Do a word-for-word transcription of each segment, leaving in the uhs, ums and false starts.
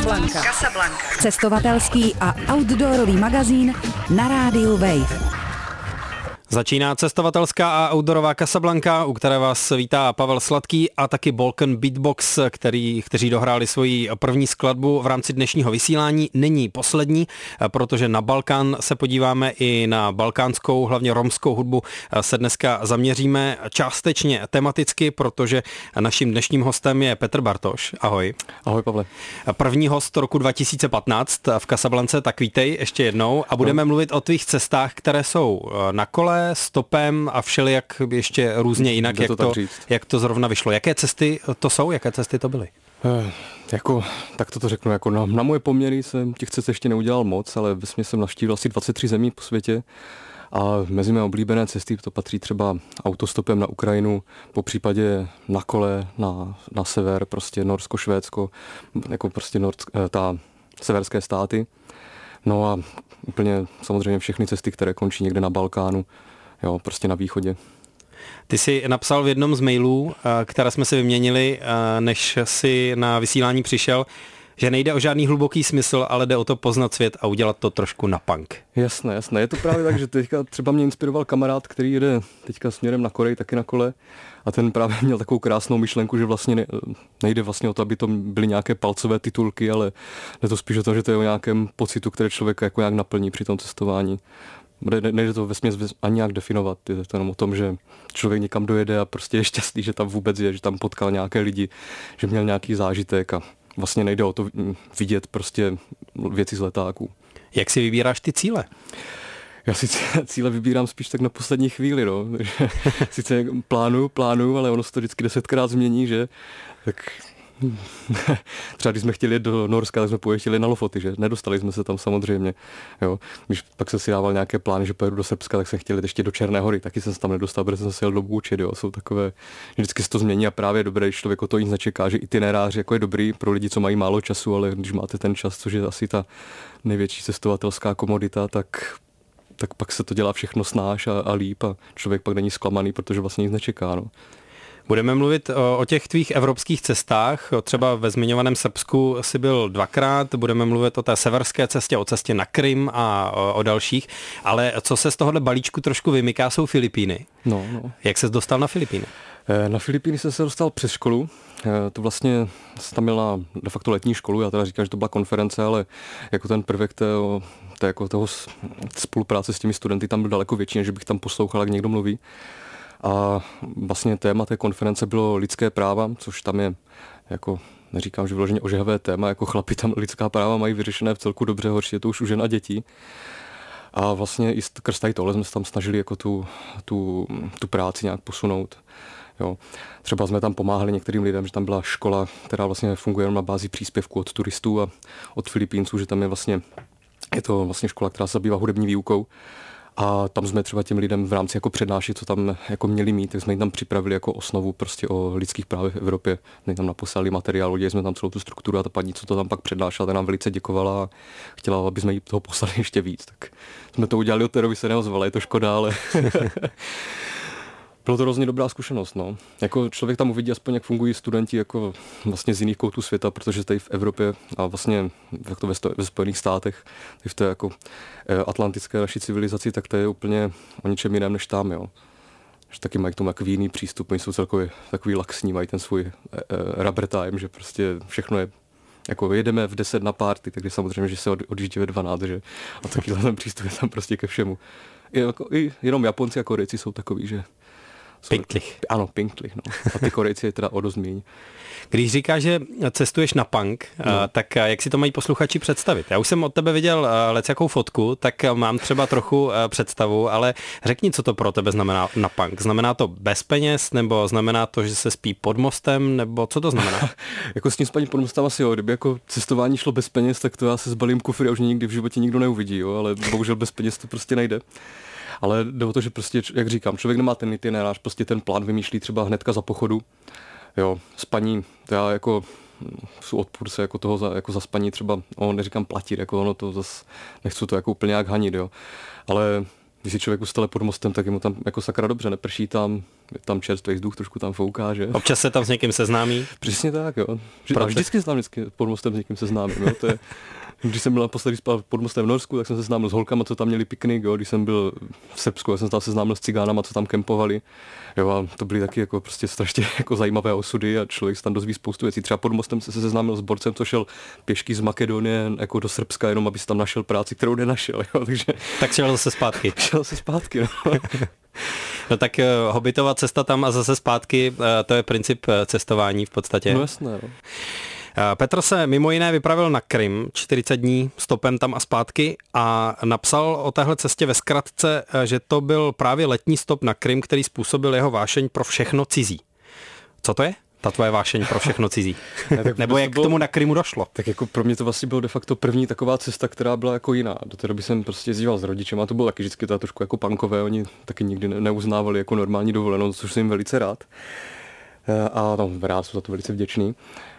Casablanca. Casablanca. Cestovatelský a outdoorový magazín na rádiu Wave. Začíná cestovatelská a outdoorová Casablanca, u které vás vítá Pavel Sladký a taky Balkan Beatbox, který, kteří dohráli svoji první skladbu v rámci dnešního vysílání. Není poslední, protože na Balkán se podíváme i na balkánskou, hlavně romskou hudbu se dneska zaměříme částečně tematicky, protože naším dnešním hostem je Petr Bartoš. Ahoj. Ahoj, Pavle. První host roku dva tisíce patnáct v Casablance, tak vítej ještě jednou a budeme no. mluvit o tvých cestách, které jsou na kole, stopem a všelijak ještě různě jinak, jak to, to, jak to zrovna vyšlo. Jaké cesty to jsou? Jaké cesty to byly? Eh, jako, tak to to řeknu, jako na, na moje poměry jsem těch cest ještě neudělal moc, ale vesmě jsem navštívil asi dvacet tři zemí po světě a mezi mé oblíbené cesty to patří třeba autostopem na Ukrajinu, po případě na kole, na, na sever, prostě Norsko, Švédsko, jako prostě Norsk, ta severské státy. No a úplně samozřejmě všechny cesty, které končí někde na Balkánu, jo, prostě na východě. Ty jsi napsal v jednom z mailů, které jsme si vyměnili, než jsi na vysílání přišel, že nejde o žádný hluboký smysl, ale jde o to poznat svět a udělat to trošku na punk. Jasné, jasné. Je to právě tak, že teďka třeba mě inspiroval kamarád, který jde teďka směrem na Korej, taky na kole. A ten právě měl takovou krásnou myšlenku, že vlastně nejde vlastně o to, aby to byly nějaké palcové titulky, ale jde to spíš o to, že to je o nějakém pocitu, které člověka jako nějak naplní při tom cestování. Nejde to vesměs ani nějak definovat, je to jenom o tom, že člověk někam dojede a prostě je šťastný, že tam vůbec je, že tam potkal nějaké lidi, že měl nějaký zážitek a vlastně nejde o to vidět prostě věci z letáků. Jak si vybíráš ty cíle? Já si cíle vybírám spíš tak na poslední chvíli, no. Sice plánuju, plánuju, ale ono se to vždycky desetkrát změní, že? Tak třeba když jsme chtěli jít do Norska, tak jsme pojeli na Lofoty, že? Nedostali jsme se tam samozřejmě, jo. Když pak jsem si dával nějaké plány, že pojedu do Srbska, tak jsem chtěl jít ještě do Černé Hory, taky jsem se tam nedostal, protože jsem se jel do Bůčet, jo. Jsou takové, vždycky se to změní a právě je dobré, když člověk o to nic nečeká, že itinerář jako je dobrý pro lidi, co mají málo času, ale když máte ten čas, což je asi ta největší cestovatelská komodita, tak tak pak se to dělá všechno snáš a, a líp a člověk pak není zklamaný, protože vlastně nic nečeká. No. Budeme mluvit o, o těch tvých evropských cestách, třeba ve zmiňovaném Srbsku jsi byl dvakrát, budeme mluvit o té severské cestě, o cestě na Krym a o, o dalších, ale co se z tohohle balíčku trošku vymyká, jsou Filipíny. No, no. Jak ses dostal na Filipíny? Na Filipíny jsem se dostal přes školu, to vlastně tam měl na de facto letní školu, já teda říkám, že to byla konference, ale jako ten prvek toho, to jako toho spolupráce s těmi studenty tam byl daleko větší, než bych tam poslouchal, jak někdo mluví. A vlastně téma té konference bylo lidské práva, což tam je, jako neříkám, že vyloženě ožehavé téma, jako chlapi tam lidská práva mají vyřešené v celku dobře, horší je to už u žen a dětí. A vlastně i skrz tady tohle jsme se tam snažili jako tu, tu, tu práci nějak posunout. Jo. Třeba jsme tam pomáhali některým lidem, že tam byla škola, která vlastně funguje jenom na bázi příspěvku od turistů a od Filipínců, že tam je vlastně, je to vlastně škola, která se zabývá hudební výukou. A tam jsme třeba těm lidem v rámci jako přednášet, co tam jako měli mít, tak jsme jim tam připravili jako osnovu prostě o lidských právech v Evropě. My tam naposlali materiál, udělali jsme tam celou tu strukturu a ta paní, co to tam pak přednášela, ta nám velice děkovala a chtěla, aby jsme jí toho poslali ještě víc. Tak jsme to udělali, od té doby se neozvala, je to škoda, ale bylo to hrozně dobrá zkušenost, no. Jako člověk tam uvidí aspoň, jak fungují studenti jako vlastně z jiných koutů světa, protože tady v Evropě a vlastně jak to ve, sto, ve Spojených státech, v té jako atlantické naší civilizaci, tak to je úplně o ničem jiném než tam, jo. Že taky mají k tomu jako jiný přístup, oni jsou celkově takový laxní, mají ten svůj e, e, rubber time, že prostě všechno je jako jedeme v deset na party, takže samozřejmě, že se od, odjíždí ve dvanáct, že? A takovýhle ten přístup je tam prostě ke všemu. I, jako, i jenom Japonci a Korejci jsou takový, že Pinktlich. Ano, pinktlich, no. A ty Korejci je teda o dost míň. Když říkáš, že cestuješ na punk, no. tak jak si to mají posluchači představit? Já už jsem od tebe viděl lecjakou fotku, tak mám třeba trochu představu, ale řekni, co to pro tebe znamená na punk. Znamená to bez peněz, nebo znamená to, že se spí pod mostem, nebo co to znamená? Jako s tím spaním pod mostem asi jo, kdyby jako cestování šlo bez peněz, tak to já se zbalím kufry a už nikdy v životě nikdo neuvidí, jo, ale bohužel bez peněz to prostě nejde. Ale jde o to, že prostě, jak říkám, člověk nemá ten itinerář, prostě ten plán vymýšlí třeba hnedka za pochodu. Jo, spaní, to já jako jsou odpůrce jako toho za, jako za spaní třeba, o, neříkám platit, jako ono to zas, nechci to jako úplně jak hanit, jo. Ale když si člověk ustale pod mostem, tak je mu tam jako sakra dobře, neprší tam, je tam čerstvý vzduch, trošku tam fouká, že? Občas se tam s někým seznámí? Přesně tak, jo. A vždycky znám, vždycky pod mostem s někým seznámím, jo. To je, když jsem byl naposledy spal pod mostem v Norsku, tak jsem se seznámil s holkama, co tam měli piknik, jo. Když jsem byl v Srbsku, tak jsem se tam seznámil s cigánama, co tam kempovali. Jo, a to byly taky jako prostě strašně jako zajímavé osudy a člověk se tam dozví spoustu věcí. Třeba pod mostem se seznámil s borcem, co šel pěšky z Makedonie jako do Srbska, jenom aby si tam našel práci, kterou nenašel, jo. Takže tak šel zase zpátky. šel se zpátky, no. No tak uh, hobbitová cesta tam a zase zpátky, uh, to je princip cestování v podstatě. No jasné, no. Petr se mimo jiné vypravil na Krym, čtyřicet dní stopem tam a zpátky a napsal o téhle cestě ve zkratce, že to byl právě letní stop na Krym, který způsobil jeho vášeň pro všechno cizí. Co to je? Ta tvoje vášeň pro všechno cizí. Ne, nebo jak k tomu na Krymu došlo? Tak jako pro mě to vlastně bylo de facto první taková cesta, která byla jako jiná. Do té doby jsem prostě jezdíval s rodičem a to bylo taky vždycky to trošku jako punkové, oni taky nikdy neuznávali jako normální dovolenou, což jsem jim velice rád. A no, rád jsem za to velice vděčný.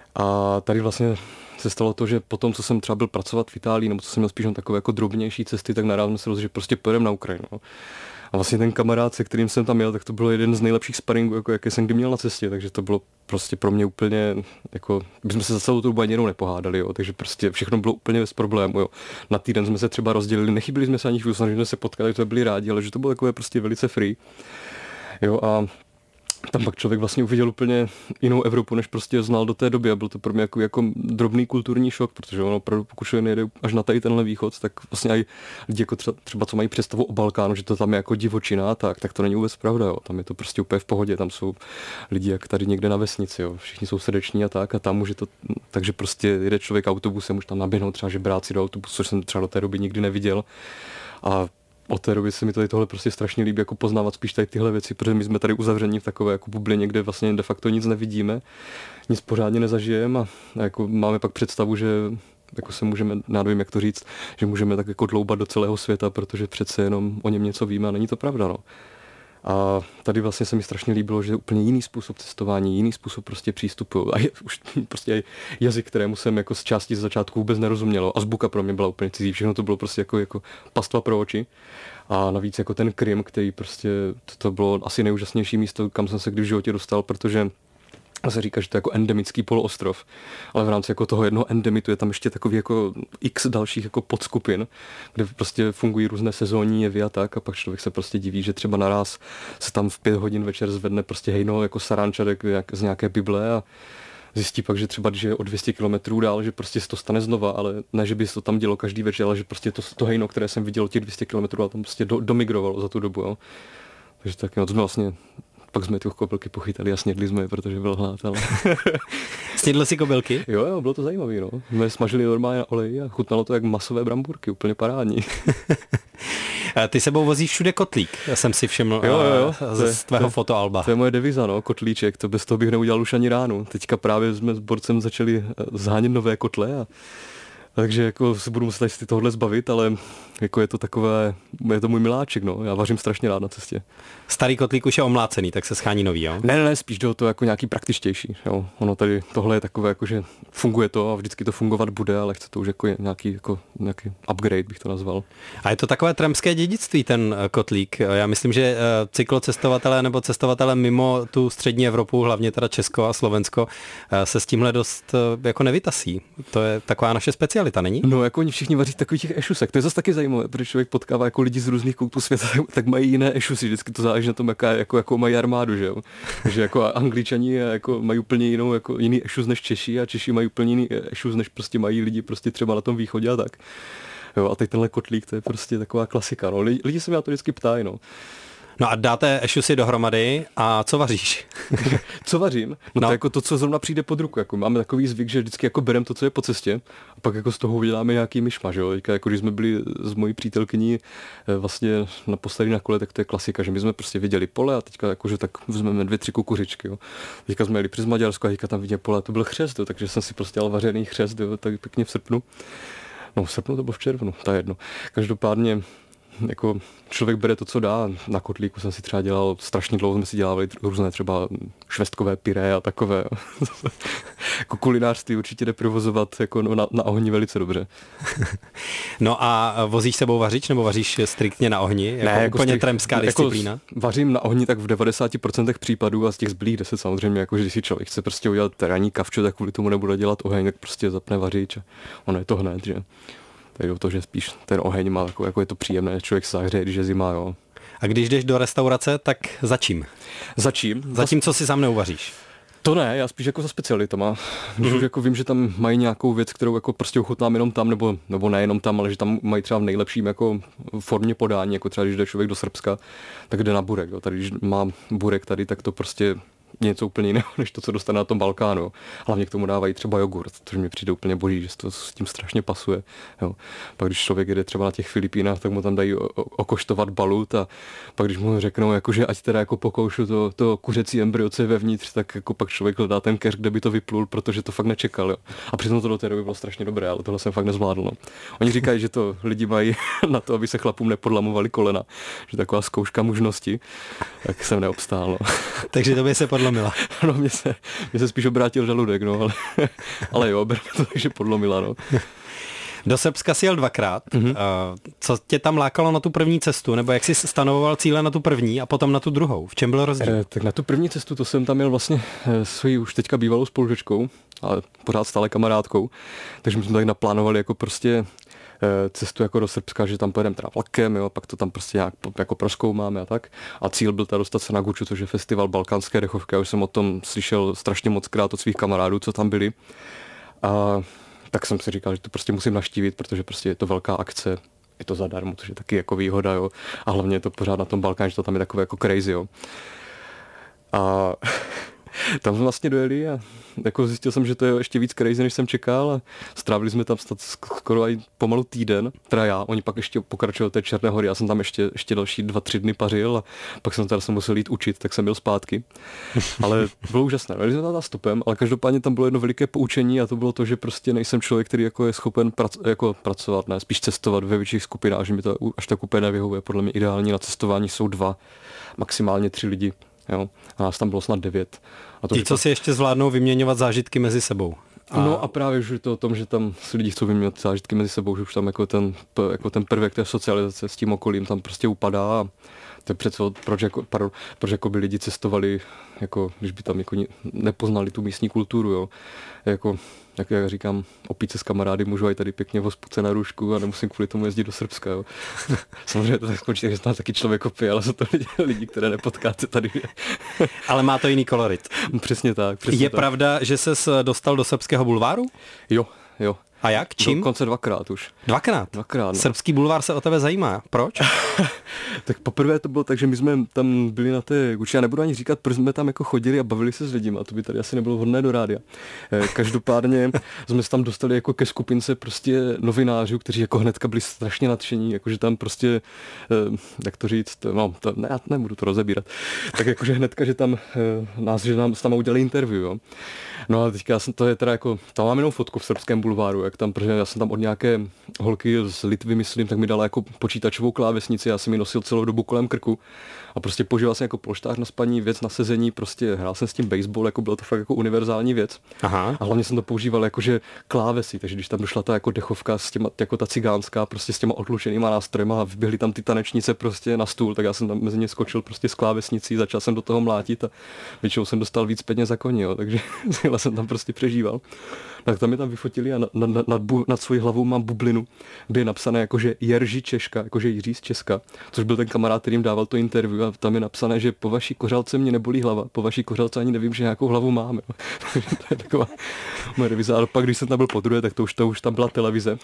A tady vlastně se stalo to, že potom, co jsem třeba byl pracovat v Itálii, nebo co jsem měl spíš na takové jako drobnější cesty, tak naraz jsme se rozhodli, že prostě pojedeme na Ukrajinu. A vlastně ten kamarád, se kterým jsem tam jel, tak to bylo jeden z nejlepších sparingů, jako jaké jsem kdy měl na cestě, takže to bylo prostě pro mě úplně, jako, my jsme se za celou tu dobu ani jednou nepohádali, jo, takže prostě všechno bylo úplně bez problému, jo. Na týden jsme se třeba rozdělili, nechybili jsme se ani chvíli, snažili jsme se potkat, to byli rádi, ale že to bylo takové prostě velice free. Jo, a tam pak člověk vlastně uviděl úplně jinou Evropu, než prostě znal do té doby a byl to pro mě jako, jako drobný kulturní šok, protože ono opravdu, pokud člověk nejde až na tady tenhle východ, tak vlastně i lidi jako třeba, třeba co mají představu o Balkánu, že to tam je jako divočina, tak, tak to není vůbec pravda, jo. Tam je to prostě úplně v pohodě, tam jsou lidi jak tady někde na vesnici, jo. Všichni jsou srdeční a tak a tam může to, takže prostě jede člověk autobusem, už tam naběhnout třeba žebráci do autobusu, což jsem třeba do té doby nikdy neviděl. A od té doby se mi tady tohle prostě strašně líbí, jako poznávat spíš tady tyhle věci, protože my jsme tady uzavření v takové jako bublině, kde vlastně de facto nic nevidíme, nic pořádně nezažijeme a jako máme pak představu, že jako se můžeme, já nevím, jak to říct, že můžeme tak jako dloubat do celého světa, protože přece jenom o něm něco víme a není to pravda, no. A tady vlastně se mi strašně líbilo, že je úplně jiný způsob cestování, jiný způsob prostě přístupu a je, už prostě jazyk, kterému jsem jako z části z začátku vůbec nerozumělo. Azbuka pro mě byla úplně cizí, všechno to bylo prostě jako, jako pastva pro oči. A navíc jako ten Krym, který prostě, to, to bylo asi nejúžasnější místo, kam jsem se kdy v životě dostal, protože se říká, že to je jako endemický poloostrov, ale v rámci jako toho jednoho endemitu je tam ještě takový jako x dalších jako podskupin, kde prostě fungují různé sezónní jevy a tak a pak člověk se prostě diví, že třeba naraz se tam v pět hodin večer zvedne prostě hejno jako sarančadek z nějaké Bible a zjistí pak, že třeba když je o dvě stě kilometrů dál, že prostě se to stane znova, ale ne, že by se to tam dělo každý večer, ale že prostě to, to hejno, které jsem viděl těch dvě stě kilometrů, a tam prostě do, domigrovalo za tu dobu, jo. Takže tak, jo, to jsme vlastně pak jsme ty kobylky pochytali a snědli jsme je, protože byl hlad, ale... Snědl jsi kobylky? Jo, jo, bylo to zajímavé, no. My smažili normálně na oleji a chutnalo to jak masové bramburky, úplně parádní. Ty sebou vozíš všude kotlík, já jsem si všiml jo, jo, jo. z, z tvého fotoalba. To je moje deviza, no, kotlíček, to bez toho bych neudělal už ani ránu. Teďka právě jsme s borcem začali zhánět nové kotle a takže jako se budu muset si tohle zbavit, ale jako je to takové, je to můj miláček, no. Já vařím strašně rád na cestě. Starý kotlík už je omlácený, tak se schání nový, jo? Ne, ne, ne, spíš do to jako nějaký praktičtější, jo. Ono tady tohle je takové jako, že funguje to a vždycky to fungovat bude, ale chce to už jako nějaký, jako nějaký upgrade, bych to nazval. A je to takové trampské dědictví, ten kotlík. Já myslím, že cyklocestovatelé nebo cestovatelé mimo tu střední Evropu, hlavně teda Česko a Slovensko, se s tímhle dost jako nevytasí. To je taková naše specialita, není? No, jako oni všichni vaří takových těch ešusek. To je zase taky zajímavé, protože člověk potkává jako lidi z různých koutů světa, tak mají jiné ešusy. Vždycky to záleží na tom, jaká, jako, jako mají armádu, že jo. Že jako Angličani jako mají úplně jinou, jako jiný ešus než Češi a Češi mají úplně jiný ešus, než prostě mají lidi prostě třeba na tom východě a tak. Jo, a teď tenhle kotlík, to je prostě taková klasika, no. Lidi, lidi se mě na to vždycky ptají, no. No a dáte ešusy dohromady a co vaříš? Co vařím? No, no. To je jako to, co zrovna přijde pod ruku. Jako máme takový zvyk, že vždycky jako berem to, co je po cestě a pak jako z toho uděláme nějaký myšmaš, jo. Teďka, jako když jsme byli s mojí přítelkyní vlastně naposledy na kole, tak to je klasika, že my jsme prostě viděli pole a teďka jakože tak vezmeme dvě, tři kukuřičky, jo. Teďka jsme jeli přes Maďarsko a teďka tam viděli pole a to byl chřest, jo, takže jsem si prostě dal vařený chřest, jo, tak pěkně v srpnu. No v srpnu to bylo v červnu, to je jedno. Každopádně jako člověk bere to, co dá. Na kotlíku jsem si třeba dělal, strašně dlouho jsme si dělali různé třeba švestkové pyré a takové. Jako kulinářství určitě jde provozovat jako na, na ohni velice dobře. No a vozíš sebou vařič, nebo vaříš striktně na ohni? Jako ne, jako úplně strik, tremská disciplína? Jako vařím na ohni tak v devadesát procent případů a z těch zbylých deset samozřejmě, jako že když si člověk chce prostě udělat terénní kavčo, tak kvůli tomu nebude dělat oheň, tak prostě zapne vařič a ono je to hned, že? Takže to, že spíš ten oheň má jako, jako je to příjemné, člověk se zahřeje, když je zima, jo. A když jdeš do restaurace, tak za čím? Za čím? Za tím, co si sám neuvaříš. To ne, já spíš jako za specialitama. Když mm-hmm. jako vím, že tam mají nějakou věc, kterou jako prostě ochutnám jenom tam, nebo, nebo nejenom tam, ale že tam mají třeba v nejlepším jako formě podání, jako třeba když jde člověk do Srbska, tak jde na burek. Jo. Tady když má burek tady, tak to prostě něco úplně jiného, než to, co dostane na tom Balkánu. Hlavně k tomu dávají třeba jogurt, což mi přijde úplně boží, že to s tím strašně pasuje. Jo. Pak když člověk jede třeba na těch Filipínách, tak mu tam dají okoštovat balut a pak když mu řeknou, jako, že ať teda jako pokoušu to, to kuřecí embryo, co je vevnitř, tak jako pak člověk hledá ten keř, kde by to vyplul, protože to fakt nečekal. Jo. A přitom to do té doby bylo strašně dobré, ale tohle jsem fakt nezvládl. No. Oni říkají, že to lidi mají na to, aby se chlapům nepodlamovali kolena, že taková zkouška mužnosti, tak jsem neobstál. No. Takže to by se podlomila. No, mě se, mě se spíš obrátil žaludek, no, ale, ale jo, berme to, takže podlomila, no. Do Srbska si jel dvakrát. Mm-hmm. Co tě tam lákalo na tu první cestu? Nebo jak jsi stanovoval cíle na tu první a potom na tu druhou? V čem byl rozdíl? Eh, tak na tu první cestu to jsem tam jel vlastně svojí už teďka bývalou spolužečkou, ale pořád stále kamarádkou. Takže my jsme tak naplánovali jako prostě cestu jako do Srbska, že tam pojedeme teda vlakem, jo, pak to tam prostě nějak jako prozkoumáme a tak. A cíl byl ta dostat se na Guču, což je festival balkánské dechovky. Já už jsem o tom slyšel strašně moc krát od svých kamarádů, co tam byli. A tak jsem si říkal, že to prostě musím navštívit, protože prostě je to velká akce, je to zadarmo, což je taky jako výhoda, jo. A hlavně je to pořád na tom Balkáně, že to tam je takové jako crazy, jo. A tam jsme vlastně dojeli a jako zjistil jsem, že to je ještě víc crazy, než jsem čekal a strávili jsme tam skoro aj pomalu týden, teda já, oni pak ještě pokračovali té Černé hory, já jsem tam ještě, ještě další dva, tři dny pařil a pak jsem teda se musel jít učit, tak jsem byl zpátky. Ale bylo úžasné, byli jsme tam stopem, ale každopádně tam bylo jedno veliké poučení a to bylo to, že prostě nejsem člověk, který jako je schopen prac, jako pracovat, ne, spíš cestovat ve větších skupinách, že mi to až tak úplně nevyhovuje. Podle mě ideální na cestování jsou dva, maximálně tři lidi. Jo, a nás tam bylo snad devět. A to, Ti, co tam... si ještě zvládnou vyměňovat zážitky mezi sebou. A... No a právě už je to o tom, že tam si lidi chcou vyměňovat zážitky mezi sebou, že už tam jako ten, jako ten prvek té socializace s tím okolím tam prostě upadá a to je přece, proč jako, pardon, proč jako by lidi cestovali, jako, když by tam jako nepoznali tu místní kulturu, jo. Jako, jak já říkám, opít se s kamarády můžu aj tady pěkně v hospodce na růžku a nemusím kvůli tomu jezdit do Srbska, jo. Samozřejmě to tak skončí, že tam taky člověk opije, ale jsou to lidi, lidi které nepotkáte tady. Ale má to jiný kolorit. Přesně tak. Přesně je tak. Pravda, že ses dostal do Srbského bulváru? Jo, jo. A jak? Čím? Dokonce dvakrát už. Dvakrát? Dvakrát, no. Srbský bulvár se o tebe zajímá. Proč? Tak poprvé to bylo tak, že my jsme tam byli na té Guči, já nebudu ani říkat, proč jsme tam jako chodili a bavili se s lidmi, a to by tady asi nebylo vhodné do rádia. Každopádně jsme se tam dostali jako ke skupince prostě novinářů, kteří jako hnedka byli strašně nadšení, jakože tam prostě, jak to říct, no, to, ne, já nebudu to rozebírat, tak jakože hnedka, že tam nás, že nám tam udělali interview, jo. No a teďka já jsem, to je teda jako, tam mám jenom fotku v srbském bulváru, jak tam, protože já jsem tam od nějaké holky z Litvy, myslím, tak mi dala jako počítačovou klávesnici, já jsem ji nosil celou dobu kolem krku a prostě používal jsem jako polštář na spaní, věc na sezení, prostě hrál jsem s tím baseball, jako bylo to fakt jako univerzální věc. Aha. A hlavně jsem to používal jakože klávesy, takže když tam došla ta jako dechovka s těma, jako ta cigánská, prostě s těma odlučenýma nástrojema a vyběhly tam ty tanečnice prostě na stůl, tak já jsem tam mezi ně skočil prostě s klávesnicí, začal jsem do toho mlátit a většinou jsem dostal víc peněz za koně, jo, takže jsem tam prostě přežíval. Tak tam mi tam vyfotili a nad, nad, nad, nad svojí hlavou mám bublinu, kde je napsané jakože Jerzy Češka, jakože Jiří z Česka, což byl ten kamarád, kterým dával to interview a tam je napsané, že po vaší kořálce mě nebolí hlava, po vaší kořálce ani nevím, že nějakou hlavu máme. To je taková moje revize, ale pak, když jsem tam byl podruhé, tak to už, to už tam byla televize.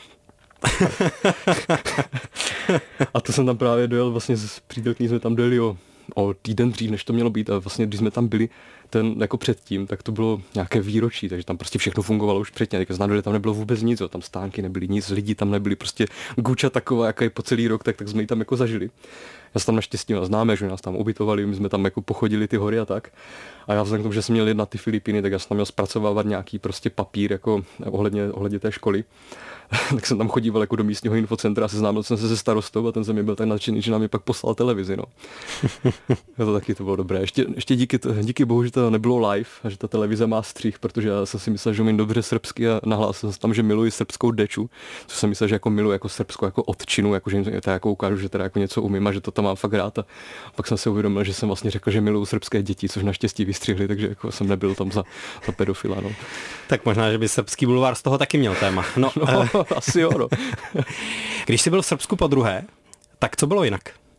A to jsem tam právě dojel, vlastně z přítelkyní jsme tam dojeli o, o týden dřív, než to mělo být a vlastně, když jsme tam byli, ten jako předtím, tak to bylo nějaké výročí, takže tam prostě všechno fungovalo už předtím. Tak znamená, tam nebylo vůbec nic, jo, tam stánky nebyly nic, lidi tam nebyli, prostě Guča taková, jaká je po celý rok, tak, tak jsme ji tam jako zažili. Já tam naštěstí známe, že nás tam ubytovali, my jsme tam jako pochodili ty hory a tak. A já vzhledem k tomu, že jsem měl jít na ty Filipíny, tak já jsem tam měl zpracovávat nějaký prostě papír jako ohledně, ohledně té školy. Tak jsem tam chodíval jako do místního infocentra a seznámil jsem se se starostou a ten se mi byl tak nadšený, že nám mi pak poslal televizi. No. A to taky to bylo dobré. Ještě, ještě díky, to, díky bohu, že to nebylo live a že ta televize má střih, protože já jsem si myslel, že umím dobře srbsky a nahlásil jsem tam, že miluji srbskou deču, což jsem myslel, že jako miluji jako srbskou jako odčinu, jako že jim to jako ukážu, že teda jako něco umím a že to tam mám fakt rád. A pak jsem si uvědomil, že jsem vlastně řekl, že miluji srbské děti, což naštěstí vystřihli, takže jako jsem nebyl tam za, za pedofila. No. Tak možná, že by srbský bulvár z toho taky měl téma. No, no eh. asi jo, no. Když jsi byl v Srbsku po druhé, tak co bylo jinak?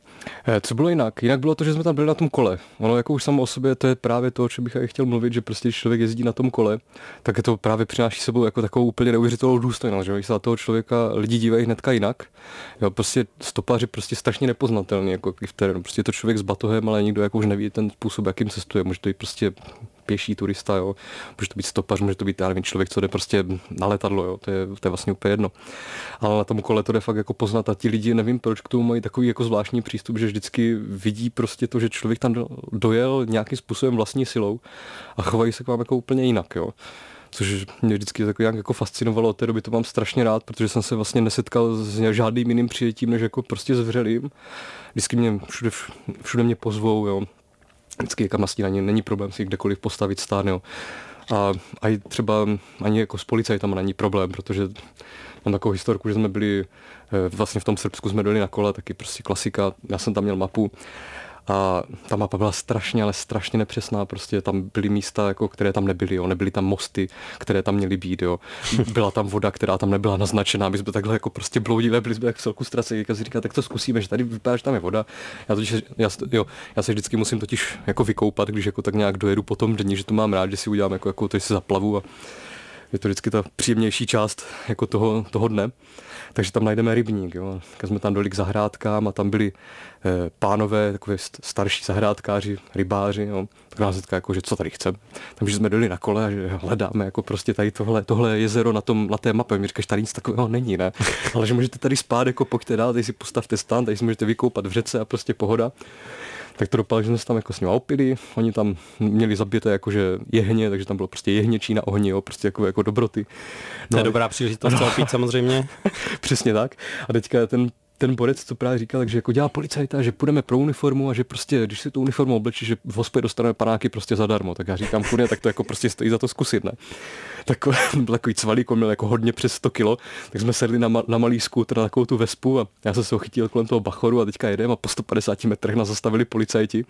Co bylo jinak? Jinak bylo to, že jsme tam byli na tom kole. Ono jako už samo o sobě, to je právě to, o čem bych chtěl mluvit, že prostě když člověk jezdí na tom kole, tak je to právě přináší sebou jako takovou úplně neuvěřitelnou důstojnost, že když se na toho člověka lidi dívají hnedka jinak. Jo, prostě stopáři prostě strašně nepoznatelný jako v terénu. Prostě je to člověk s batohem, ale nikdo jako už neví ten způsob, jakým cestuje. Může to být prostě pěší turista, jo. Může to být stopař, může to být já nevím, člověk, co jde prostě na letadlo, jo. To je, to je vlastně úplně jedno. Ale na tom kole to jde fakt jako poznat a ti lidi, nevím proč k tomu mají takový jako zvláštní přístup, že vždycky vidí prostě to, že člověk tam dojel nějakým způsobem vlastní silou a chovají se k vám jako úplně jinak, jo. Což mě vždycky tak jako fascinovalo, od té doby to mám strašně rád, protože jsem se vlastně nesetkal s žádným jiným přijetím, než jako prostě s vřelým. Vždycky mě všude, všude mě pozvou, jo. Vždycky kam na snídaní, není problém si kdekoliv postavit stán, jo. A, a třeba ani jako s policajtama není problém, protože mám takovou historku, že jsme byli vlastně v tom Srbsku, jsme dojeli na kole, taky prostě klasika, já jsem tam měl mapu a ta mapa byla strašně, ale strašně nepřesná, prostě tam byly místa, jako, které tam nebyly, jo. Nebyly tam mosty, které tam měly být, jo. Byla tam voda, která tam nebyla naznačená, my jsme takhle jako prostě bloudili, byli jsme tak v celku ztraceni, jak si říká, tak to zkusíme, že tady vypadá, že tam je voda. Já, totiž, já, jo, já se vždycky musím totiž jako vykoupat, když jako tak nějak dojedu po tom dni, že to mám rád, že si udělám jako, jako to, že si zaplavu a je to vždycky ta příjemnější část jako toho, toho dne. Takže tam najdeme rybník, jo. Když jsme tam dojeli k zahrádkám a tam byli eh, pánové, takové starší zahrádkáři, rybáři, jo. Tak nás říká, jako, že co tady chceme. Takže jsme dojeli na kole a že hledáme jako prostě tady tohle, tohle jezero na, tom, na té mapě. Mi říkáš, tady nic takového není, ne? Ale že můžete tady spát, jako pojďte dál, tady si postavte stán, tady si můžete vykoupat v řece a prostě pohoda. Tak to dopadlo, že jsme se tam jako s ním opili, oni tam měli zabité jakože jehně, takže tam bylo prostě jehněčí na ohni, jo, prostě jako, jako dobroty. No, to je dobrá příležitost to opít samozřejmě. Přesně tak. A teďka ten ten borec, co právě říkal, takže jako dělá policajta, že půjdeme pro uniformu a že prostě, když si tu uniformu oblečí, že v hospodě dostaneme panáky prostě zadarmo. Tak já říkám, kurně, tak to jako prostě stojí za to zkusit, ne? Tak byl takový cvalík, on měl jako hodně přes sto kilo, tak jsme sedli na, ma- na malý skútr, na takovou tu vespu a já jsem se ho chytil kolem toho bachoru a teďka jedeme a po sto padesáti metrech nás zastavili policajti.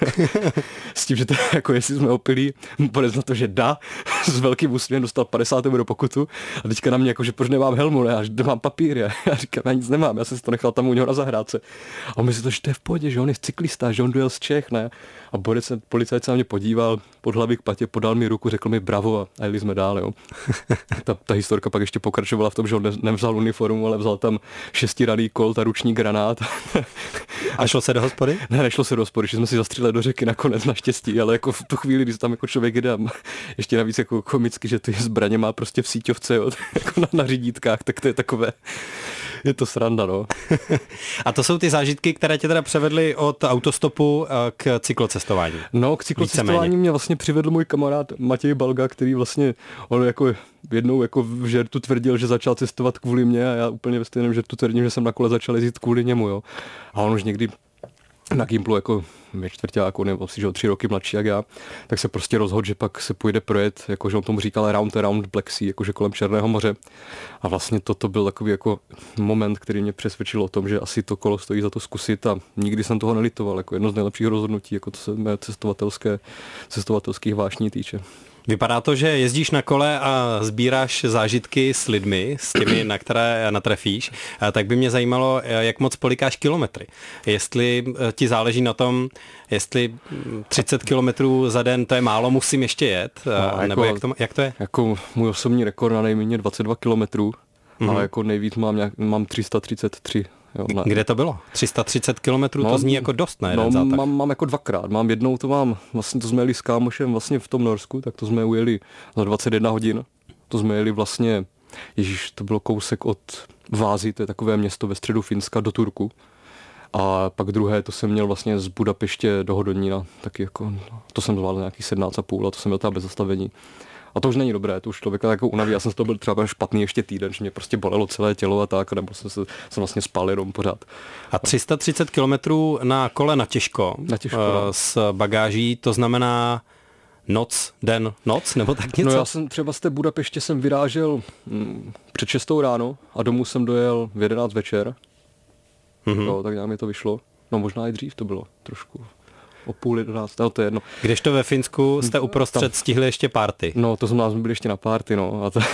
S tím, že to jako jestli jsme opili, borec na to, že dá, s velkým úsměvem dostal padesát euro pokutu a teďka na mě jako, že proč nemám helmu, ne? Já, že nemám papír, já, já říkám, já nic nemám, já jsem si to nechal tam u něho na zahrádce. A on mi si to, že to je v pohodě, že on je cyklista, že on dojel z Čech, ne? A borec, policajt se na mě podíval, pod hlavy k patě, podal mi ruku, řekl mi bravo a, a jeli jsme dál, jo. ta, ta historka pak ještě pokračovala v tom, že on ne, nevzal uniformu, ale vzal tam šestiraný kolt a ruční granát. A šlo se do hospody? Ne, nešlo se do hospody, že jsme si zastřelili do řeky nakonec naštěstí, ale jako v tu chvíli, když tam jako člověk jde, ještě navíc jako komicky, že ty zbraně má prostě v síťovce, jo, jako na, na řídítkách, tak to je takové, je to sranda, no. A to jsou ty zážitky, které tě teda převedly od autostopu k cyklocestování? No, k cyklocestování mě vlastně přivedl můj kamarád Matěj Balga, který vlastně, on jako jednou jako v žertu tvrdil, že začal cestovat kvůli mě a já úplně ve stejném žertu tvrdím, že jsem na kole začal jezdit kvůli němu, jo. A on už někdy na Gimplu jako ve čtvrťáku, nebo si, že o tři roky mladší jak já, tak se prostě rozhodl, že pak se půjde projet, jakože on tomu říkal round around Black Sea, jakože kolem Černého moře. A vlastně toto byl takový jako moment, který mě přesvědčil o tom, že asi to kolo stojí za to zkusit a nikdy jsem toho nelitoval, jako jedno z nejlepších rozhodnutí, jako to se mé cestovatelské, cestovatelských vášní týče. Vypadá to, že jezdíš na kole a sbíráš zážitky s lidmi, s těmi, na které natrefíš, tak by mě zajímalo, jak moc polikáš kilometry. Jestli ti záleží na tom, jestli třicet kilometrů za den, to je málo, musím ještě jet, no, nebo jako, jak, to, jak to je? Jako můj osobní rekord na nejméně dvacet dva kilometrů, mm-hmm. ale jako nejvíc mám, nějak, mám tři sta třicet tři. Jo, ne. Kde to bylo? tři sta třicet kilometrů, no, to zní jako dost na jeden no, zátah. Mám, mám jako dvakrát. Mám jednou, to mám, vlastně to jsme jeli s kámošem vlastně v tom Norsku, tak to jsme ujeli za dvacet jedna hodin. To jsme jeli vlastně, ježíš, to bylo kousek od Vázy, to je takové město ve středu Finska, do Turku. A pak druhé, to jsem měl vlastně z Budapeště do Hodonína, taky jako, to jsem zvládl nějaký sedmnáct a půl a to jsem měl teda bez zastavení. A to už není dobré, to už člověka jako unaví. Já jsem z toho byl třeba špatný ještě týden, že mě prostě bolelo celé tělo a tak, nebo jsem, se, jsem vlastně spal jenom pořád. A tři sta třicet kilometrů na kole na těžko, na těžko uh, s bagáží, to znamená noc, den, noc, nebo tak něco? No já jsem třeba z té Budapeště jsem vyrážel hm, před šestou ráno a domů jsem dojel v jedenáct večer. Mm-hmm. No, tak nějak mi to vyšlo. No možná i dřív to bylo trošku. O půl jedenáct, no to je jedno. Kdežto ve Finsku jste uprostřed tam stihli ještě party. No, to znamená, jsme byli ještě na party, no. A to,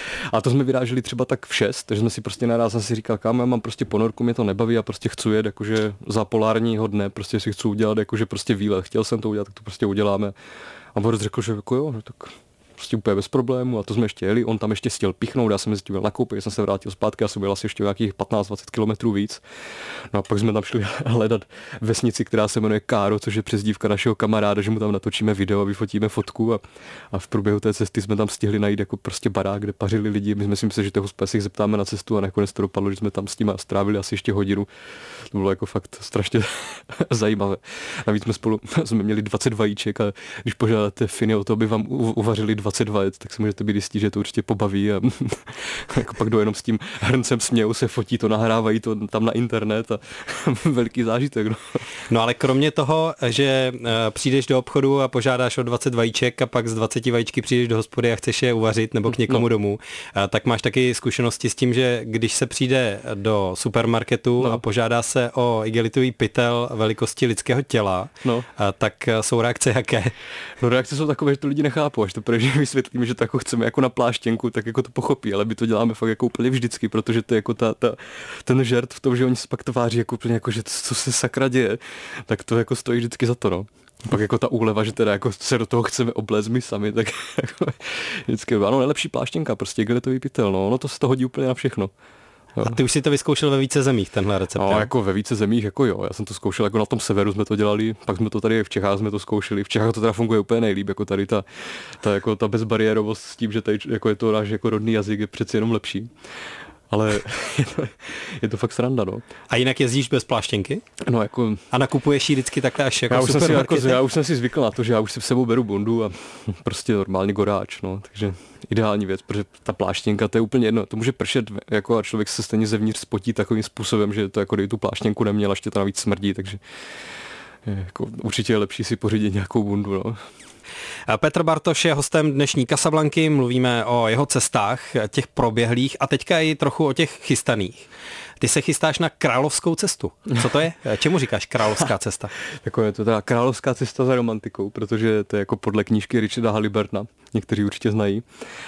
a to jsme vyráželi třeba tak v šest, takže jsme si prostě naraz jsem si říkal, kam já mám prostě ponorku, mě to nebaví a prostě chci jet jakože za polárního dne, prostě si chci udělat jakože prostě výlet. Chtěl jsem to udělat, tak to prostě uděláme. A Boris řekl, že jako jo, tak prostě úplně bez problému a to jsme ještě jeli, on tam ještě chtěl pichnout, já jsem mezi tím byl nakoupit, jsem se vrátil zpátky, já jsem byl asi ještě nějakých patnáct dvacet kilometrů víc. No a pak jsme tam šli hledat vesnici, která se jmenuje Káro, což je přezdívka našeho kamaráda, že mu tam natočíme video a vyfotíme fotku a, a v průběhu té cesty jsme tam stihli najít jako prostě barák, kde pařili lidi. My jsme si mysleli, že toho si jich zeptáme na cestu a nakonec to dopadlo, že jsme tam s nimi strávili asi ještě hodinu. To bylo jako fakt strašně zajímavé. Navíc jsme spolu jsme měli dvacet vajíček a když požádáte Finy o to, aby vám uvařili dvacet vajec, tak si můžete být jistí, že to určitě pobaví a jako pak jdou jenom s tím hrncem smějou se, fotí to, nahrávají to tam na internet a veliký zážitek. No. no ale kromě toho, že uh, přijdeš do obchodu a požádáš o dvacet vajíček a pak z dvaceti vajíčky přijdeš do hospody a chceš je uvařit nebo k někomu no. domů, uh, tak máš taky zkušenosti s tím, že když se přijde do supermarketu no. a požádá se o igelitový pytel velikosti lidského těla, no. uh, tak jsou reakce jaké? No reakce jsou takové, že to lidi nechápou, až to první vysvětlíme, že to jako chceme jako na pláštěnku, tak jako to pochopí, ale my to děláme fakt jako úplně vždycky, protože to je jako ta, ta, ten žert v tom, že oni se pak tváří jako úplně jako, že co se sakra děje, tak to jako stojí vždycky za to, no. Pak jako ta úleva, že teda jako se do toho chceme oblézt my sami, tak jako vždycky, ano, nejlepší pláštěnka, prostě igelitový pytel, no, no to se to hodí úplně na všechno. Jo. A ty už si to vyzkoušel ve více zemích, tenhle recept? No, jako ve více zemích, jako jo. Já jsem to zkoušel jako na tom severu, jsme to dělali, pak jsme to tady v Čechách jsme to zkoušeli. V Čechách to teda funguje úplně nejlíp, jako tady ta, ta, jako ta bezbariérovost s tím, že tady jako je to náš jako rodný jazyk, je přeci jenom lepší. Ale je to, je to fakt sranda, no. A jinak jezdíš bez pláštěnky? No jako... A nakupuješ ji vždycky takhle až jako já už, jsem si, jako, já už jsem si zvykl na to, že já už si v sebou beru bundu a prostě normálně goráč, no. Takže ideální věc, protože ta pláštěnka, to je úplně jedno, to může pršet, jako a člověk se stejně zevnitř spotí takovým způsobem, že to jako kdyby tu pláštěnku neměl, ještě to navíc smrdí, takže je, jako, určitě je lepší si pořídit nějakou bundu, no. Petr Bartoš je hostem dnešní Casablanky, mluvíme o jeho cestách, těch proběhlých a teďka i trochu o těch chystaných. Ty se chystáš na královskou cestu. Co to je? Čemu říkáš královská cesta? Jako je to teda královská cesta za romantikou, protože to je jako podle knížky Richarda Halliburtona, někteří určitě znají.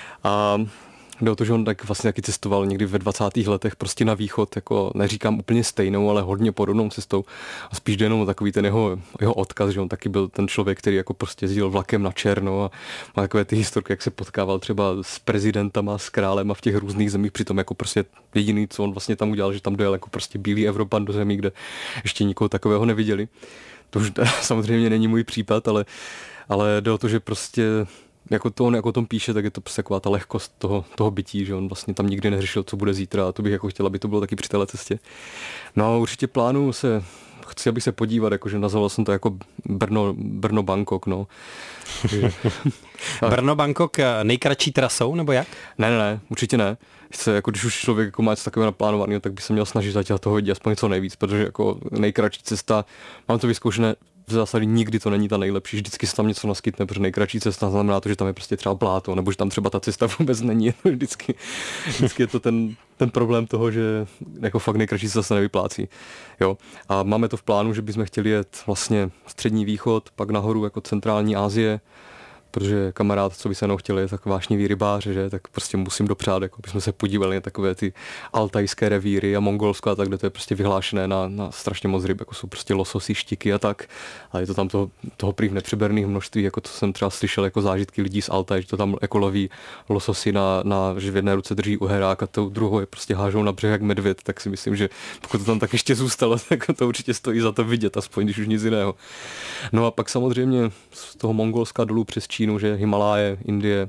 A jde o to, že on tak vlastně taky cestoval někdy ve dvacátých letech prostě na východ, jako neříkám úplně stejnou, ale hodně podobnou cestou. A spíš jde jenom takový ten jeho, jeho odkaz, že on taky byl ten člověk, který jako prostě jezdil vlakem na černo a má takové ty historky, jak se potkával třeba s prezidentama, s králem a v těch různých zemích, přitom jako prostě jediný, co on vlastně tam udělal, že tam dojel jako prostě bílý Evropan do zemí, kde ještě nikoho takového neviděli. To už samozřejmě není můj případ, ale, ale jde o to, že prostě jako to on jako o tom píše, tak je to prostě taková ta lehkost toho, toho bytí, že on vlastně tam nikdy neřešil, co bude zítra a to bych jako chtěl, aby to bylo taky při téhle cestě. No a určitě plánuju se, chci, aby se podívat, jakože nazval jsem to jako Brno, Brno Bangkok, no. Brno Bangkok nejkratší trasou, nebo jak? Ne, ne, ne, určitě ne. Chce, jako když už člověk jako má něco takového naplánovaného, tak by se měl snažit zatělat toho hodit aspoň co nejvíc, protože jako nejkratší cesta, mám to vyzkoušené, v zásadě nikdy to není ta nejlepší, vždycky se tam něco naskytne, protože nejkratší cesta znamená to, že tam je prostě třeba bláto, nebo že tam třeba ta cesta vůbec není, vždycky, vždycky je to ten, ten problém toho, že jako fakt nejkratší cesta se nevyplácí. Jo. A máme to v plánu, že bychom chtěli jet vlastně střední východ, pak nahoru jako centrální Asie, protože kamarád, co by se mnou chtěli, je tak vášnivý rybář, že, tak prostě musím dopřát, jako bychom se podívali na takové ty altajské revíry a Mongolsko a tak, kde to je prostě vyhlášené na, na strašně moc ryb, jako jsou prostě lososy, štiky a tak. A je to tam toho, toho prý v nepřeberných množství, jako to jsem třeba slyšel jako zážitky lidí z Altaj, že to tam jako loví lososy na, na že v jedné ruce drží uherák a tou druhou je prostě hážou na břeh jak medvěd, tak si myslím, že pokud to tam tak ještě zůstalo, tak to určitě stojí za to vidět, aspoň když už nic jiného. No a pak samozřejmě z toho Mongolska dolů přes Čínu, že Himaláje, Indie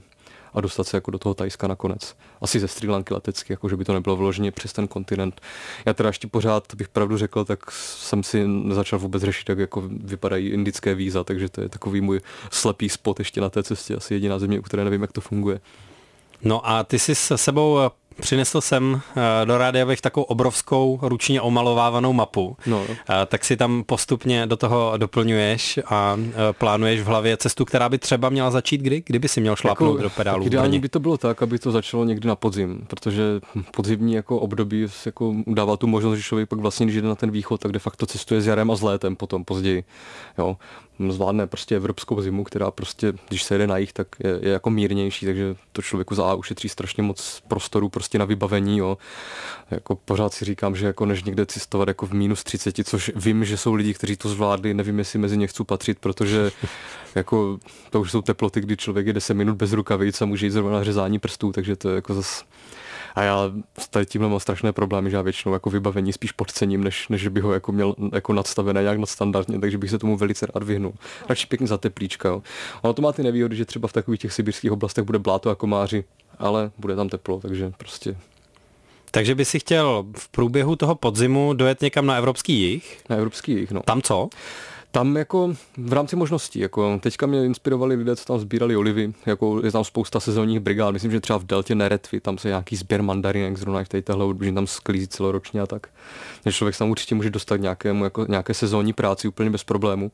a dostat se jako do toho Thajska nakonec. Asi ze Srí Lanky letecky, jako že by to nebylo vloženě přes ten kontinent. Já teda ještě pořád, bych pravdu řekl, tak jsem si nezačal vůbec řešit, jak jako vypadají indické víza, takže to je takový můj slepý spot ještě na té cestě, asi jediná země, u které nevím, jak to funguje. No a ty jsi se sebou přinesl sem do Rádia Wave takovou obrovskou ručně omalovávanou mapu, no. Tak si tam postupně do toho doplňuješ a plánuješ v hlavě cestu, která by třeba měla začít kdy? Kdyby si měl šlápnout jako, do pedálů? Ideálně by to bylo tak, aby to začalo někdy na podzim, protože podzimní jako období jako dává tu možnost, že člověk pak vlastně, když jde na ten východ, tak de facto cestuje s jarem a s létem potom později. Jo. Zvládne prostě evropskou zimu, která prostě, když se jede na jih, tak je, je jako mírnější, takže to člověku za A ušetří strašně moc prostoru prostě na vybavení, jo. Jako pořád si říkám, že jako než někde cestovat jako v minus třicet, což vím, že jsou lidi, kteří to zvládli, nevím, jestli mezi ně chci patřit, protože jako to už jsou teploty, kdy člověk je deset minut bez rukavic a může jít zrovna na řezání prstů, takže to je jako zas. A já tady tímhle mám strašné problémy, že já většinou jako vybavení spíš podcením, než, než bych ho jako měl jako nadstavené nějak nadstandardně, takže bych se tomu velice rád vyhnul. Radši pěkně za teplíčka. Jo. Ono to má ty nevýhody, že třeba v takových těch sibirských oblastech bude bláto a komáři, ale bude tam teplo, takže prostě. Takže by si chtěl v průběhu toho podzimu dojet někam na evropský jih? Na evropský jih, no. Tam co? Tam jako v rámci možností, jako teďka mě inspirovali lidé, co tam sbírali olivy, jako je tam spousta sezónních brigád, myslím, že třeba v deltě Neretvy, tam se nějaký sběr mandarinek zrovna v tady téhle odběží, tam sklízí celoročně a tak. Takže člověk se tam určitě může dostat nějakému, jako nějaké sezónní práci úplně bez problému.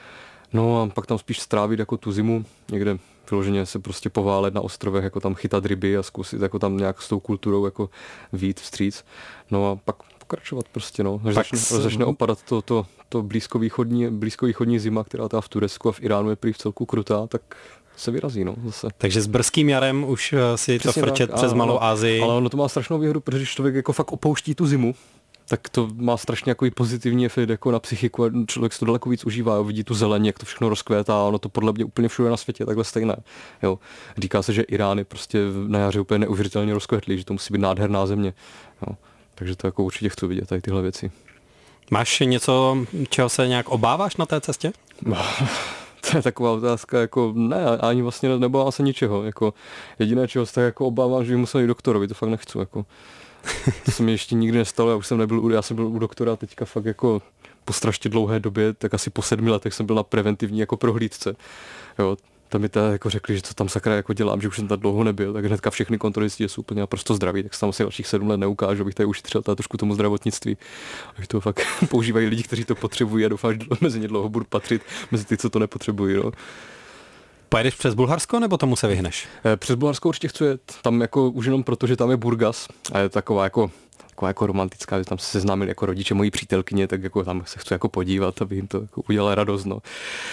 No a pak tam spíš strávit jako tu zimu, někde vyloženě se prostě poválet na ostrovech, jako tam chytat ryby a zkusit jako tam nějak s tou kulturou jako vyjít vstříc. No a pak pokračovat prostě, no. Až začne, s... začne opadat to, to, to blízkovýchodní, blízkovýchodní zima, která ta v Turecku a v Iránu je prý v celku krutá, tak se vyrazí, no, zase. Takže s brzkým jarem už si to frčet tak, přes a, Malou Asii. Ale ono to má strašnou výhodu, protože když člověk jako fakt opouští tu zimu, tak to má strašně jako pozitivní efekt jako na psychiku a člověk si to daleko víc užívá, jo, vidí tu zeleň, jak to všechno rozkvétá a ono to podle mě úplně všude na světě je takhle stejné. Jo. Říká se, že Irán je prostě na jaře úplně neuvěřitelně rozkvetlý, že to musí být nádherná země. Jo. Takže to jako určitě chci vidět tady tyhle věci. Máš něco, čeho se nějak obáváš na té cestě? To je taková otázka, jako ne, ani vlastně nebavám se ničeho. Jako jediné, čeho se tak jako obávám, že bych musel jít doktorovi, to fakt nechci. Jako. To se mi ještě nikdy nestalo, já už jsem nebyl, já jsem byl u doktora teďka fakt jako po strašně dlouhé době, tak asi po sedmi letech jsem byl na preventivní jako prohlídce. Jo, tam mi teda jako řekli, že co tam sakra jako dělám, že už jsem tam dlouho nebyl, tak hnedka všechny kontroly zjistili, že jsou úplně naprosto zdraví, tak se tam asi dalších sedm let neukážu, abych tady ušetřil teda trošku tomu zdravotnictví. A to fakt používají lidi, kteří to potřebují a doufám, že mezi ně dlouho budu patřit mezi ty, co to nepotřebují. No. Pojedeš přes Bulharsko, nebo tomu se vyhneš? Přes Bulharsko určitě chci jet, tam jako už jenom proto, že tam je Burgas a je taková jako taková jako romantická, že tam se seznámili jako rodiče mojí přítelkyně, tak jako tam se chci jako podívat, aby jim to jako udělalo radost, no.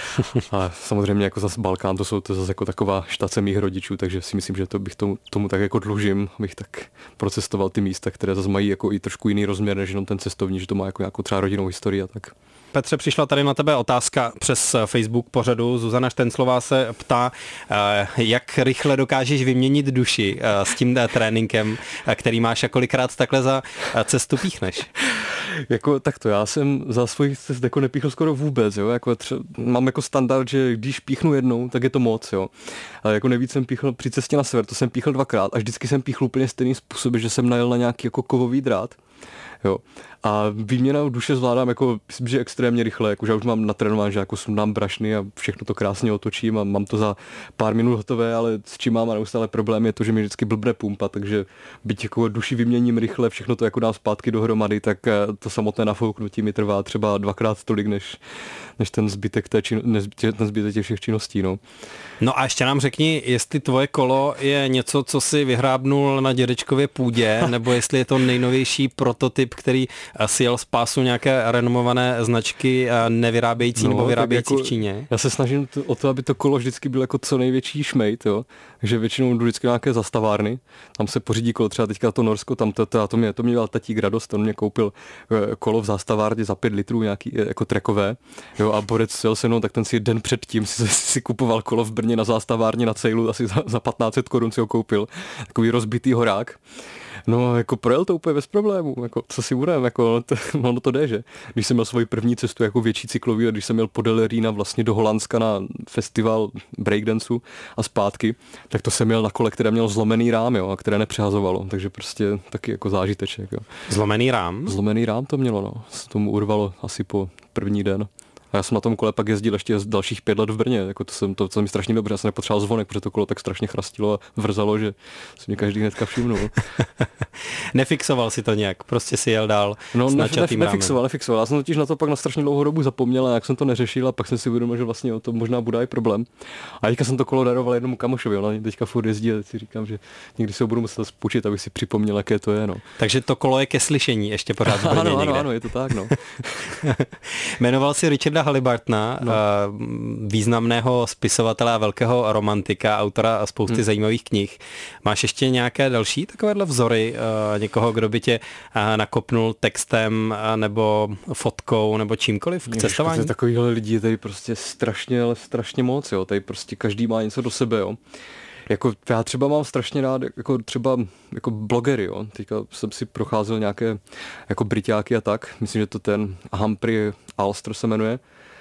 A samozřejmě jako zase Balkán, to jsou to zase jako taková štace mých rodičů, takže si myslím, že to bych tomu, tomu tak jako dlužím, abych tak procestoval ty místa, které zase mají jako i trošku jiný rozměr, než jenom ten cestovní, že to má jako, jako třeba rodinnou historii a tak. Petře, přišla tady na tebe otázka přes Facebook pořadu. Zuzana Štenclová se ptá, jak rychle dokážeš vyměnit duši s tím tréninkem, který máš a kolikrát takhle za cestu píchneš? Jako takto, já jsem za svůj cest jako nepíchl skoro vůbec, jo, jako tře- mám jako standard, že když píchnu jednou, tak je to moc, jo. Ale jako nejvíc jsem píchl při cestě na sever, to jsem píchl dvakrát a vždycky jsem píchl úplně stejný způsob, že jsem najel na nějaký jako kovový drát. Jo. A výměna duše zvládám jako, myslím, že extrémně rychle, jako, že já už mám natrénován, že jako sundám brašny a všechno to krásně otočím a mám to za pár minut hotové, ale s čím mám a neustále problém je to, že mi vždycky blbne pumpa, takže byť jako duši vyměním rychle, všechno to jako dám zpátky dohromady, tak to samotné nafouknutí mi trvá třeba dvakrát tolik, než, než ten zbytek té čin, než ten zbytek těch všech činností, no. No a ještě nám řekni, jestli tvoje kolo je něco, co si vyhrábnul na dědečkově půdě, nebo jestli je to nejnovější prototyp, který si jel z pásu nějaké renomované značky nevyrábějící no, nebo vyrábějící jako, v Číně. Já se snažím to, o to, aby to kolo vždycky bylo jako co největší šmejt, jo. Takže většinou jdu vždycky nějaké zastavárny, tam se pořídí kolo, třeba teďka to Norsko, tam to, to, to mě, to mě dělal tatík radost, on mě koupil kolo v zastavárně za pět litrů nějaký jako trekové, jo, a borec jel se mnou, tak ten si den předtím si, si kupoval kolo v Brně na zastavárně na Cejlu, asi za, za patnáct set korun si ho koupil, takový rozbitý horák. No, jako projel to úplně bez problémů, jako co si budem, jako to, no to jde, že? Když jsem měl svoji první cestu jako větší cyklový a když jsem měl po Delerína vlastně do Holandska na festival breakdanceu a zpátky, tak to jsem měl na kole, které mělo zlomený rám, jo, a které nepřehazovalo, takže prostě taky jako zážiteček, jo. Zlomený rám? Zlomený rám to mělo, no. Se tomu urvalo asi po první den. A já jsem na tom kole pak jezdil ještě dalších pět let v Brně, jako to jsem to, to mi strašně dobře, já jsem nepotřeboval zvonek, protože to kolo tak strašně chrastilo a vrzalo, že si mě každý hnedka všimnul. Nefixoval si to nějak, prostě si jel dál no, s ne, načatým ne, rámem. nefixoval, nefixoval. Já jsem totiž na to pak na strašně dlouhou dobu zapomněl a jak jsem to neřešil a pak jsem si uvědomil, že vlastně o to možná bude i problém. A teďka jsem to kolo daroval jednomu kamošovi, on teďka furt jezdí a si říkám, že někdy se ho budu muset spůjčit, abych si připomněl, jaké to je. No. Takže to kolo je ke slyšení ještě pořád v Brně ano, někde. ano, ano, je to tak, no. Jmenoval si Richarda Haliburtona, no. Významného spisovatele a velkého romantika, autora spousty hmm. zajímavých knih. Máš ještě nějaké další takovéhle vzory někoho, kdo by tě nakopnul textem nebo fotkou nebo čímkoliv k cestování? Takovýhle lidí je tady prostě strašně, ale strašně moc, jo. Tady prostě každý má něco do sebe, jo. Jako já třeba mám strašně rád jako třeba jako blogery, jo. Teďka jsem si procházel nějaké jako Briťáky a tak. Myslím, že to ten Humphrey Alster se jmenuje.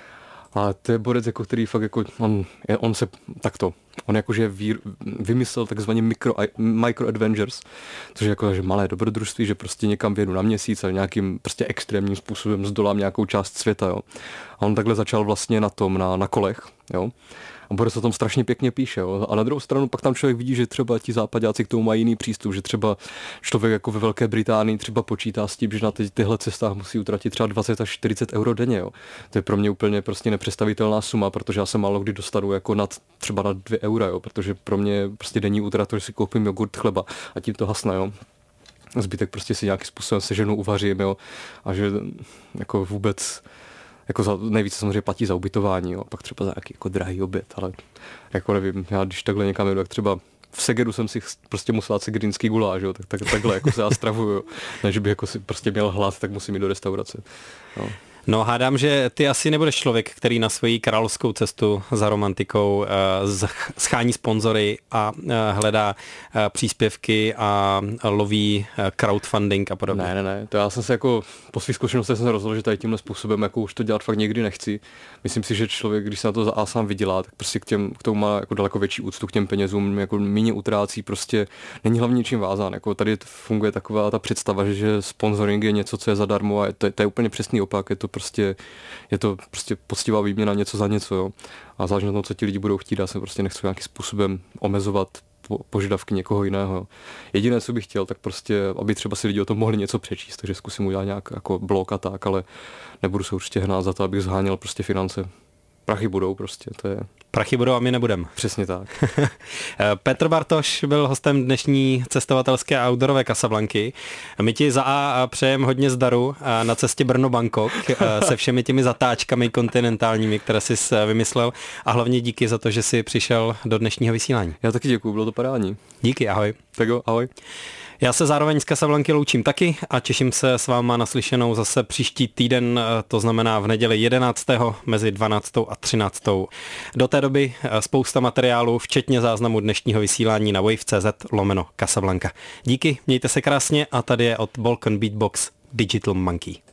A to je borec, jako který fakt jako, on, on se takto, on jakože vý, vymyslel takzvaně micro, micro adventures, což je jako že malé dobrodružství, že prostě někam vědu na měsíc a nějakým prostě extrémním způsobem zdolám nějakou část světa, jo. A on takhle začal vlastně na tom, na, na kolech, jo. A borec o tom strašně pěkně píše, jo. A na druhou stranu pak tam člověk vidí, že třeba ti západáci k tomu mají jiný přístup, že třeba člověk jako ve Velké Británii třeba počítá s tím, že na ty, tyhle cestách musí utratit třeba dvacet až čtyřicet euro denně, jo. To je pro mě úplně prostě nepředstavitelná suma, protože já se málo kdy dostanu jako nad, třeba na dvě eura, jo, protože pro mě prostě denní útrat, že si koupím jogurt, chleba a tím to hasne, jo. Zbytek prostě si nějakým způsobem seženu, uvařím, jo. A že jako vůbec jako za, nejvíce samozřejmě platí za ubytování, jo, pak třeba za nějaký jako drahý oběd, ale jako nevím, já když takhle někam jedu, tak třeba v Segedu jsem si prostě musel dát segedinský guláš, jo, tak, tak takhle jako se já stravuju, jo. Ne, že by jako si prostě měl hlad, tak musím jít do restaurace. Jo. No hádám, že ty asi nebudeš člověk, který na svoji královskou cestu za romantikou uh, schání sponzory a uh, hledá uh, příspěvky a loví uh, crowdfunding a podobně. Ne, ne, ne, to já jsem se jako po svých zkušenostech jsem se rozhodl, že tady tímhle způsobem jako už to dělat fakt nikdy nechci. Myslím si, že člověk, když se na to za A sám vydělá, tak prostě k těm, k tomu má jako daleko větší úctu k těm penězům, jako méně utrácí, prostě není hlavně ničím vázán. Jako tady funguje taková ta představa, že, že sponsoring je něco, co je zadarmo a to, to je úplně přesný opak, je to prostě je to prostě poctivá výměna něco za něco, jo. A záleží na tom, co ti lidi budou chtít, já se prostě nechci nějakým způsobem omezovat po, požadavky někoho jiného. Jo. Jediné, co bych chtěl, tak prostě, aby třeba si lidi o tom mohli něco přečíst, takže zkusím udělat nějak jako blog a tak, ale nebudu se určitě hnát za to, abych zháněl prostě finance. Prachy budou prostě, to je... Prachy budou a my nebudem. Přesně tak. Petr Bartoš byl hostem dnešní cestovatelské a outdoorové Casablanky. My ti za A přejeme hodně zdaru na cestě Brno-Bangkok se všemi těmi zatáčkami kontinentálními, které jsi vymyslel a hlavně díky za to, že jsi přišel do dnešního vysílání. Já taky děkuju, bylo to parádní. Díky, ahoj. Tak jo, ahoj. Já se zároveň z Casablanky loučím taky a těším se s váma naslyšenou zase příští týden, to znamená v neděli jedenáctého mezi dvanáctou a třináctou. Do té doby spousta materiálu, včetně záznamu dnešního vysílání na wave tečka cé zet lomeno Casablanca. Díky, mějte se krásně a tady je od Balkan Beatbox Digital Monkey.